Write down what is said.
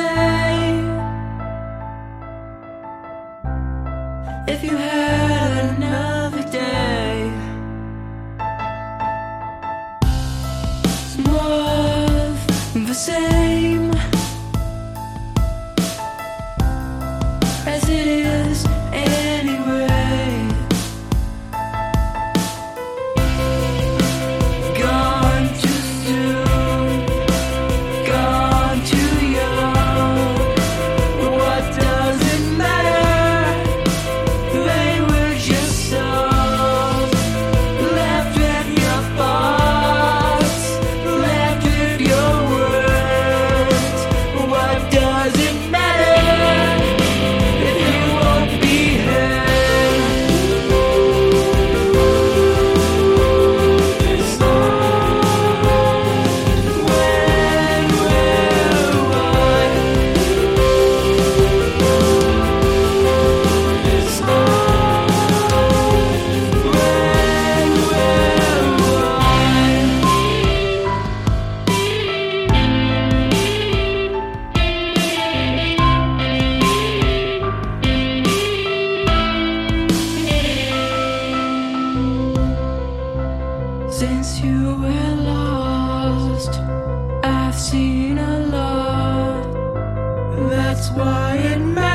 say if you had another day? It's more of the same as it is anyway. Gone too soon, gone too young. What does it matter? They were just songs left with your thoughts, left with your words. What does it matter if you won't be heard? When will I? Since you were lost, I've seen a lot. That's why it matters.